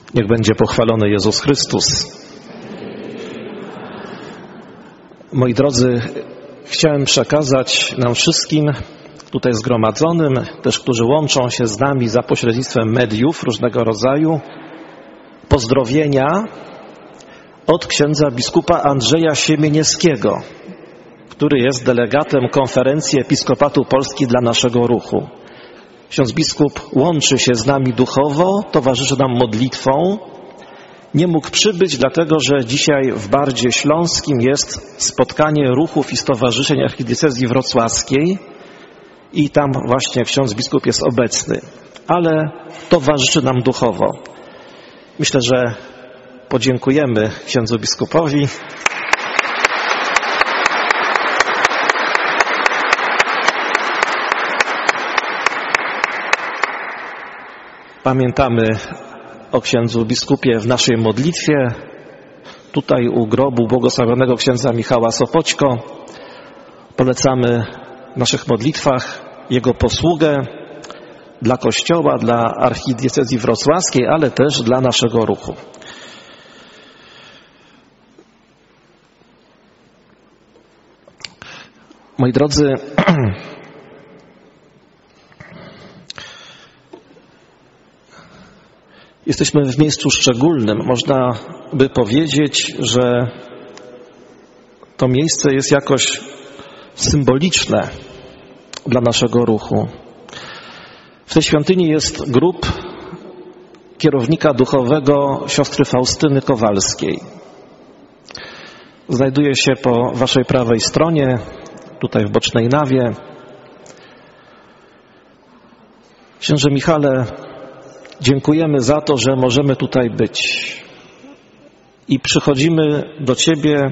Niech będzie pochwalony Jezus Chrystus. Moi drodzy, chciałem przekazać nam wszystkim tutaj zgromadzonym, też którzy łączą się z nami za pośrednictwem mediów różnego rodzaju, pozdrowienia od księdza biskupa Andrzeja Siemieniewskiego, który jest delegatem Konferencji Episkopatu Polski dla naszego ruchu. Ksiądz biskup łączy się z nami duchowo, towarzyszy nam modlitwą. Nie mógł przybyć, dlatego że dzisiaj w Bardzie Śląskim jest spotkanie ruchów i stowarzyszeń archidiecezji wrocławskiej i tam właśnie ksiądz biskup jest obecny, ale towarzyszy nam duchowo. Myślę, że podziękujemy księdzu biskupowi. Pamiętamy o księdzu biskupie w naszej modlitwie, tutaj u grobu błogosławionego księdza Michała Sopoćko. Polecamy w naszych modlitwach jego posługę dla Kościoła, dla archidiecezji wrocławskiej, ale też dla naszego ruchu. Moi drodzy, jesteśmy w miejscu szczególnym. Można by powiedzieć, że to miejsce jest jakoś symboliczne dla naszego ruchu. W tej świątyni jest grób kierownika duchowego siostry Faustyny Kowalskiej. Znajduje się po waszej prawej stronie, tutaj w bocznej nawie. Księże Michale, dziękujemy za to, że możemy tutaj być i przychodzimy do Ciebie,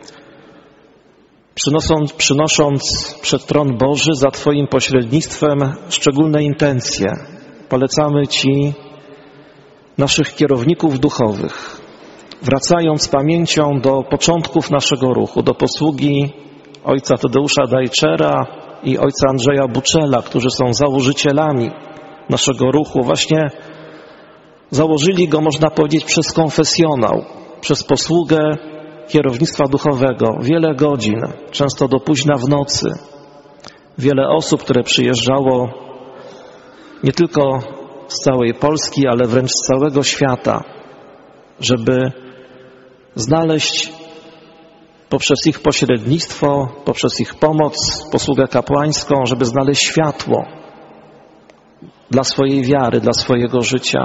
przynosząc przed tron Boży za Twoim pośrednictwem szczególne intencje. Polecamy Ci naszych kierowników duchowych, wracając pamięcią do początków naszego ruchu, do posługi ojca Tadeusza Dajczera i ojca Andrzeja Buczela, którzy są założycielami naszego ruchu. Właśnie założyli go, można powiedzieć, przez konfesjonał, przez posługę kierownictwa duchowego. Wiele godzin, często do późna w nocy. Wiele osób, które przyjeżdżało nie tylko z całej Polski, ale wręcz z całego świata, żeby znaleźć poprzez ich pośrednictwo, poprzez ich pomoc, posługę kapłańską, żeby znaleźć światło dla swojej wiary, dla swojego życia.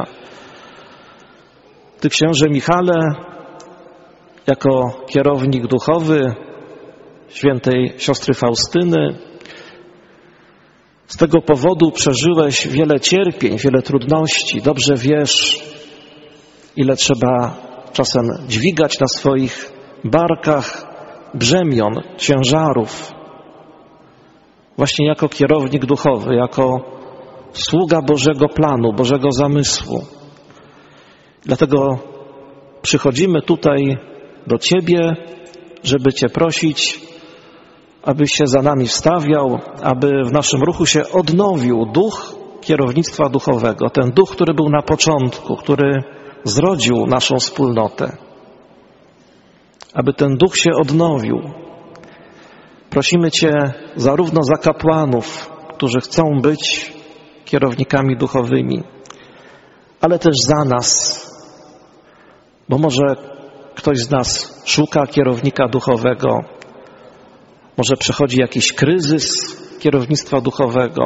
Ty, księże Michale, jako kierownik duchowy świętej siostry Faustyny, z tego powodu przeżyłeś wiele cierpień, wiele trudności. Dobrze wiesz, ile trzeba czasem dźwigać na swoich barkach brzemion, ciężarów. Właśnie jako kierownik duchowy, jako sługa Bożego planu, Bożego zamysłu. Dlatego przychodzimy tutaj do Ciebie, żeby Cię prosić, abyś się za nami wstawiał, aby w naszym ruchu się odnowił duch kierownictwa duchowego. Ten duch, który był na początku, który zrodził naszą wspólnotę. Aby ten duch się odnowił. Prosimy Cię zarówno za kapłanów, którzy chcą być kierownikami duchowymi, ale też za nas, bo może ktoś z nas szuka kierownika duchowego, może przechodzi jakiś kryzys kierownictwa duchowego,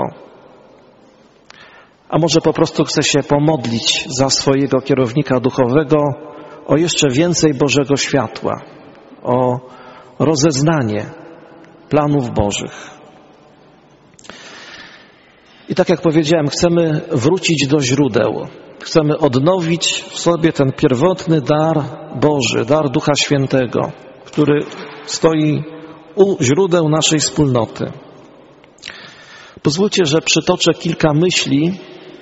a może po prostu chce się pomodlić za swojego kierownika duchowego o jeszcze więcej Bożego światła, o rozeznanie planów Bożych. I tak jak powiedziałem, chcemy wrócić do źródeł. Chcemy odnowić w sobie ten pierwotny dar Boży, dar Ducha Świętego, który stoi u źródeł naszej wspólnoty. Pozwólcie, że przytoczę kilka myśli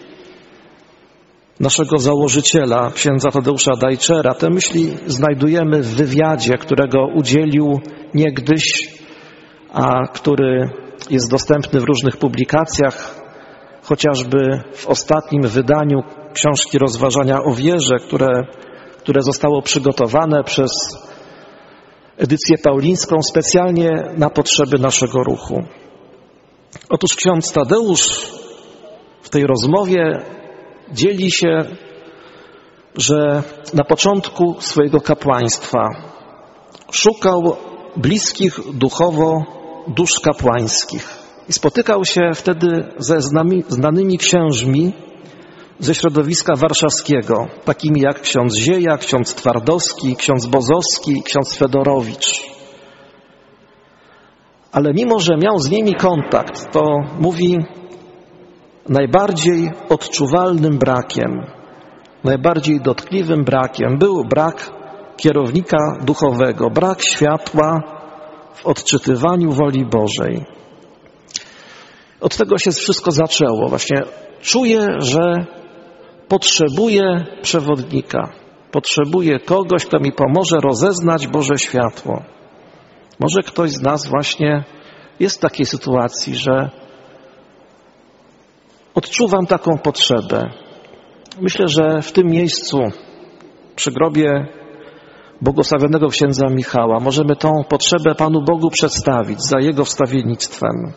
naszego założyciela, księdza Tadeusza Dajczera. Te myśli znajdujemy w wywiadzie, którego udzielił niegdyś, a który jest dostępny w różnych publikacjach, chociażby w ostatnim wydaniu książki Rozważania o wierze, które zostało przygotowane przez edycję paulińską specjalnie na potrzeby naszego ruchu. Otóż ksiądz Tadeusz w tej rozmowie dzieli się, że na początku swojego kapłaństwa szukał bliskich duchowo dusz kapłańskich i spotykał się wtedy ze znanymi księżmi ze środowiska warszawskiego, takimi jak ksiądz Zieja, ksiądz Twardowski, ksiądz Bozowski, ksiądz Fedorowicz. Ale mimo, że miał z nimi kontakt, to mówi, najbardziej odczuwalnym brakiem, najbardziej dotkliwym brakiem był brak kierownika duchowego, brak światła w odczytywaniu woli Bożej. Od tego się wszystko zaczęło. Właśnie czuję, że potrzebuję przewodnika, potrzebuję kogoś, kto mi pomoże rozeznać Boże światło. Może ktoś z nas właśnie jest w takiej sytuacji, że odczuwam taką potrzebę. Myślę, że w tym miejscu, przy grobie błogosławionego księdza Michała, możemy tą potrzebę Panu Bogu przedstawić za Jego wstawiennictwem.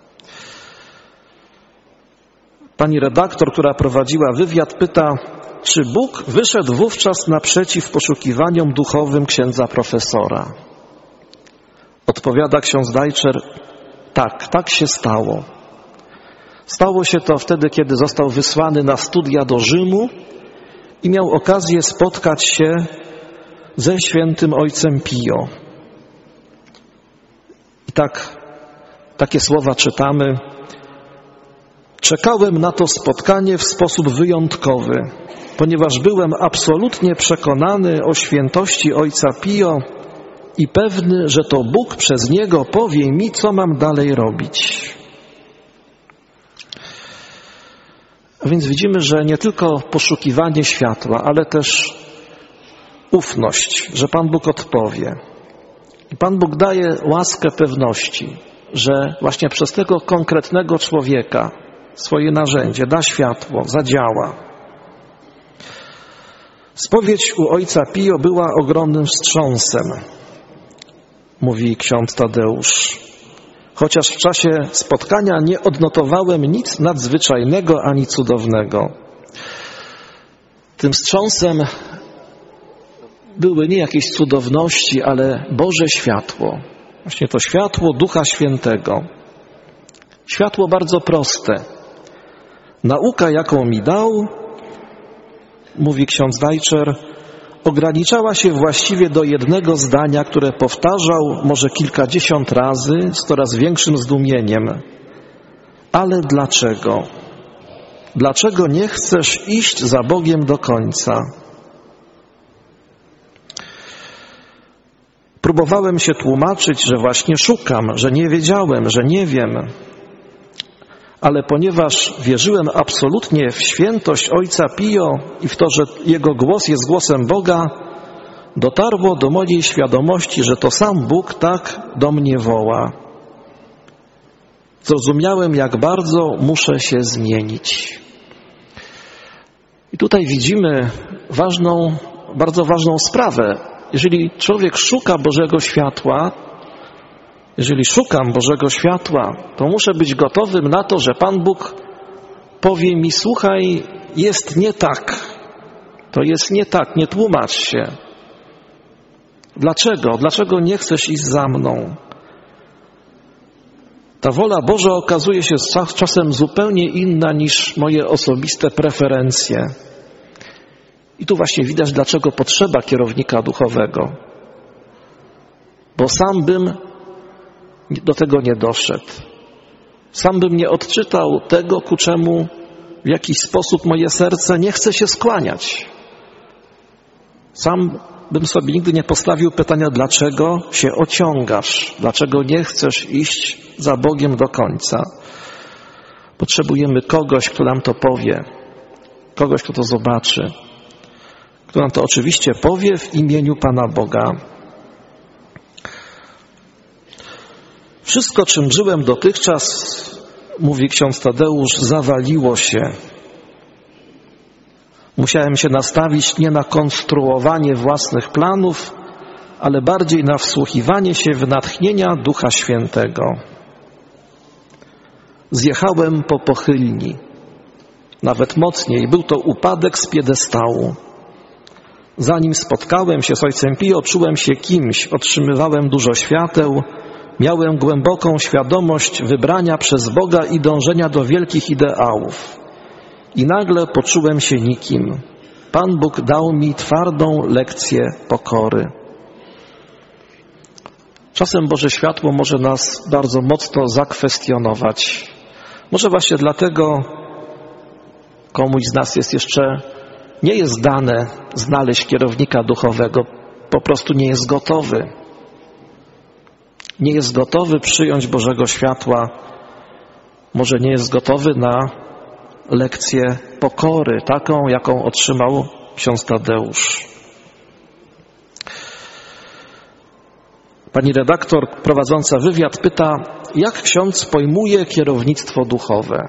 Pani redaktor, która prowadziła wywiad, pyta, czy Bóg wyszedł wówczas naprzeciw poszukiwaniom duchowym księdza profesora? Odpowiada ksiądz Dajczer, tak się stało. Stało się to wtedy, kiedy został wysłany na studia do Rzymu i miał okazję spotkać się ze świętym ojcem Pio. I takie słowa czytamy. Czekałem na to spotkanie w sposób wyjątkowy, ponieważ byłem absolutnie przekonany o świętości ojca Pio i pewny, że to Bóg przez niego powie mi, co mam dalej robić. A więc widzimy, że nie tylko poszukiwanie światła, ale też ufność, że Pan Bóg odpowie. I Pan Bóg daje łaskę pewności, że właśnie przez tego konkretnego człowieka swoje narzędzie da światło, zadziała. Spowiedź u ojca Pio była ogromnym wstrząsem, mówi ksiądz Tadeusz. Chociaż w czasie spotkania nie odnotowałem nic nadzwyczajnego ani cudownego. Tym wstrząsem były nie jakieś cudowności, ale Boże światło. Właśnie to światło Ducha Świętego. Światło bardzo proste. Nauka, jaką mi dał, mówi ksiądz Dajczer, ograniczała się właściwie do jednego zdania, które powtarzał może kilkadziesiąt razy z coraz większym zdumieniem. Ale dlaczego? Dlaczego nie chcesz iść za Bogiem do końca? Próbowałem się tłumaczyć, że właśnie szukam, że nie wiedziałem, że nie wiem. Ale ponieważ wierzyłem absolutnie w świętość ojca Pio i w to, że jego głos jest głosem Boga, dotarło do mojej świadomości, że to sam Bóg tak do mnie woła. Zrozumiałem, jak bardzo muszę się zmienić. I tutaj widzimy bardzo ważną sprawę. Jeżeli człowiek szuka Bożego światła, jeżeli szukam Bożego światła, to muszę być gotowym na to, że Pan Bóg powie mi, słuchaj, jest nie tak. To jest nie tak, nie tłumacz się. Dlaczego? Dlaczego nie chcesz iść za mną? Ta wola Boża okazuje się czasem zupełnie inna niż moje osobiste preferencje. I tu właśnie widać, dlaczego potrzeba kierownika duchowego. Bo sam bym do tego nie doszedł. Sam bym nie odczytał tego, ku czemu w jakiś sposób moje serce nie chce się skłaniać. Sam bym sobie nigdy nie postawił pytania, dlaczego się ociągasz, dlaczego nie chcesz iść za Bogiem do końca. Potrzebujemy kogoś, kto nam to powie, kogoś, kto to zobaczy, kto nam to oczywiście powie w imieniu Pana Boga. Wszystko, czym żyłem dotychczas, mówi ksiądz Tadeusz, zawaliło się. Musiałem się nastawić nie na konstruowanie własnych planów, ale bardziej na wsłuchiwanie się w natchnienia Ducha Świętego. Zjechałem po pochylni, nawet mocniej, był to upadek z piedestału. Zanim spotkałem się z ojcem Pio, czułem się kimś, otrzymywałem dużo świateł, miałem głęboką świadomość wybrania przez Boga i dążenia do wielkich ideałów. I nagle poczułem się nikim. Pan Bóg dał mi twardą lekcję pokory. Czasem Boże światło może nas bardzo mocno zakwestionować. Może właśnie dlatego komuś z nas nie jest dane znaleźć kierownika duchowego. Po prostu nie jest gotowy. Nie jest gotowy przyjąć Bożego światła. Może nie jest gotowy na lekcję pokory, taką, jaką otrzymał ksiądz Tadeusz. Pani redaktor prowadząca wywiad pyta, jak ksiądz pojmuje kierownictwo duchowe.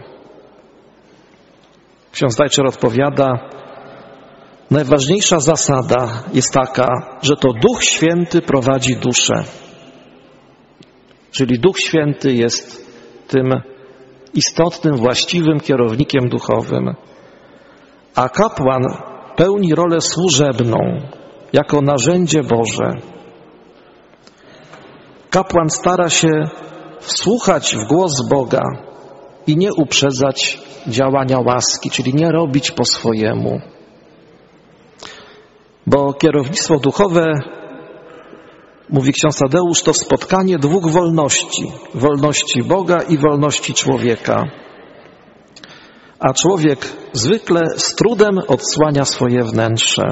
Ksiądz Dajczer odpowiada, najważniejsza zasada jest taka, że to Duch Święty prowadzi duszę. Czyli Duch Święty jest tym istotnym, właściwym kierownikiem duchowym. A kapłan pełni rolę służebną, jako narzędzie Boże. Kapłan stara się wsłuchać w głos Boga i nie uprzedzać działania łaski, czyli nie robić po swojemu. Bo kierownictwo duchowe, mówi ksiądz Tadeusz, to spotkanie dwóch wolności. Wolności Boga i wolności człowieka. A człowiek zwykle z trudem odsłania swoje wnętrze.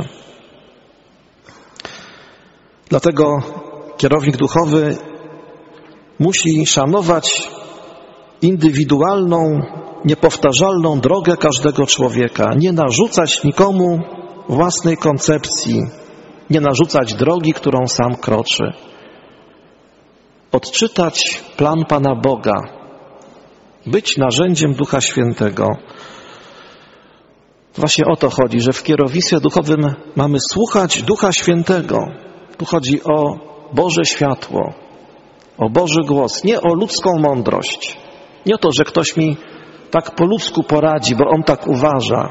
Dlatego kierownik duchowy musi szanować indywidualną, niepowtarzalną drogę każdego człowieka. Nie narzucać nikomu własnej koncepcji, nie narzucać drogi, którą sam kroczy. Odczytać plan Pana Boga, być narzędziem Ducha Świętego. Właśnie o to chodzi, że w kierownictwie duchowym mamy słuchać Ducha Świętego. Tu chodzi o Boże światło, o Boży głos, nie o ludzką mądrość. Nie o to, że ktoś mi tak po ludzku poradzi, bo on tak uważa,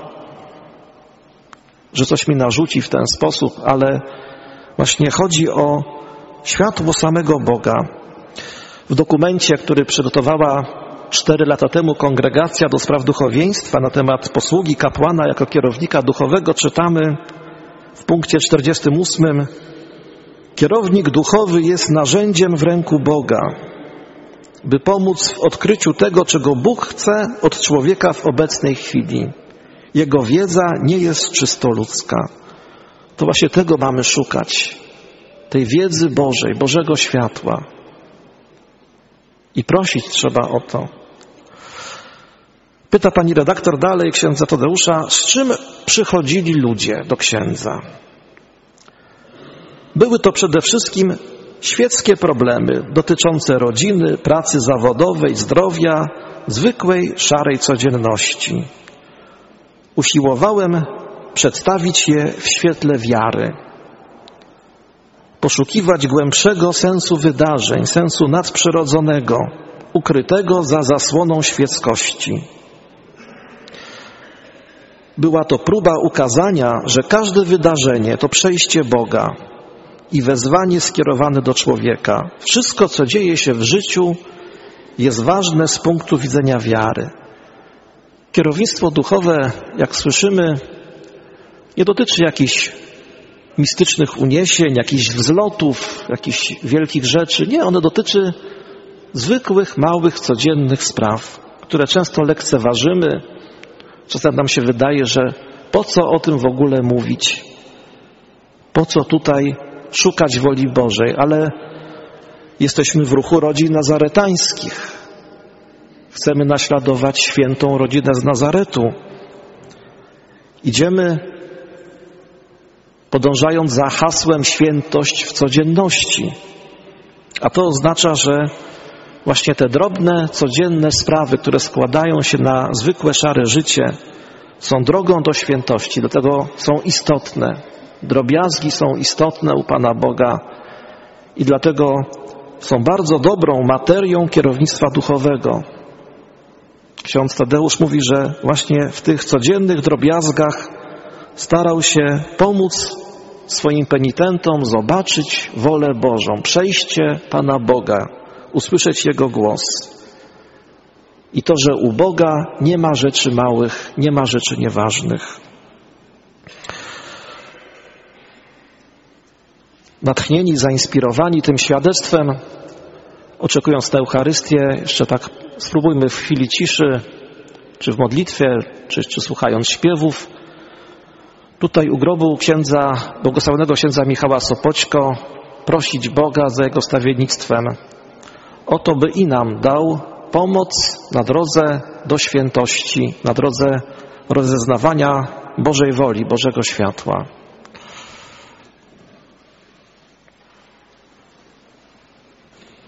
że coś mi narzuci w ten sposób, ale właśnie chodzi o światło samego Boga. W dokumencie, który przygotowała 4 lata temu Kongregacja do Spraw Duchowieństwa na temat posługi kapłana jako kierownika duchowego, czytamy w punkcie 48: kierownik duchowy jest narzędziem w ręku Boga, by pomóc w odkryciu tego, czego Bóg chce od człowieka w obecnej chwili. Jego wiedza nie jest czysto ludzka. To właśnie tego mamy szukać. Tej wiedzy Bożej, Bożego światła. I prosić trzeba o to. Pyta pani redaktor dalej księdza Tadeusza, z czym przychodzili ludzie do księdza? Były to przede wszystkim świeckie problemy dotyczące rodziny, pracy zawodowej, zdrowia, zwykłej, szarej codzienności. Usiłowałem przedstawić je w świetle wiary. Poszukiwać głębszego sensu wydarzeń, sensu nadprzyrodzonego, ukrytego za zasłoną świeckości. Była to próba ukazania, że każde wydarzenie to przejście Boga i wezwanie skierowane do człowieka. Wszystko, co dzieje się w życiu, jest ważne z punktu widzenia wiary. Kierownictwo duchowe, jak słyszymy, nie dotyczy jakichś mistycznych uniesień, jakichś wzlotów, jakichś wielkich rzeczy. Nie, ono dotyczy zwykłych, małych, codziennych spraw, które często lekceważymy. Czasem nam się wydaje, że po co o tym w ogóle mówić? Po co tutaj szukać woli Bożej? Ale jesteśmy w ruchu rodzin nazaretańskich. Chcemy naśladować świętą rodzinę z Nazaretu. Idziemy podążając za hasłem świętość w codzienności. A to oznacza, że właśnie te drobne, codzienne sprawy, które składają się na zwykłe, szare życie, są drogą do świętości, dlatego są istotne. Drobiazgi są istotne u Pana Boga i dlatego są bardzo dobrą materią kierownictwa duchowego. Ksiądz Tadeusz mówi, że właśnie w tych codziennych drobiazgach starał się pomóc swoim penitentom zobaczyć wolę Bożą, przejście Pana Boga, usłyszeć Jego głos. I to, że u Boga nie ma rzeczy małych, nie ma rzeczy nieważnych. Natchnieni, zainspirowani tym świadectwem, oczekując na Eucharystię, jeszcze tak spróbujmy w chwili ciszy, czy w modlitwie, czy słuchając śpiewów, tutaj u grobu błogosławionego księdza Michała Sopoćko prosić Boga za Jego stawiennictwem o to, by i nam dał pomoc na drodze do świętości, na drodze rozeznawania Bożej woli, Bożego światła.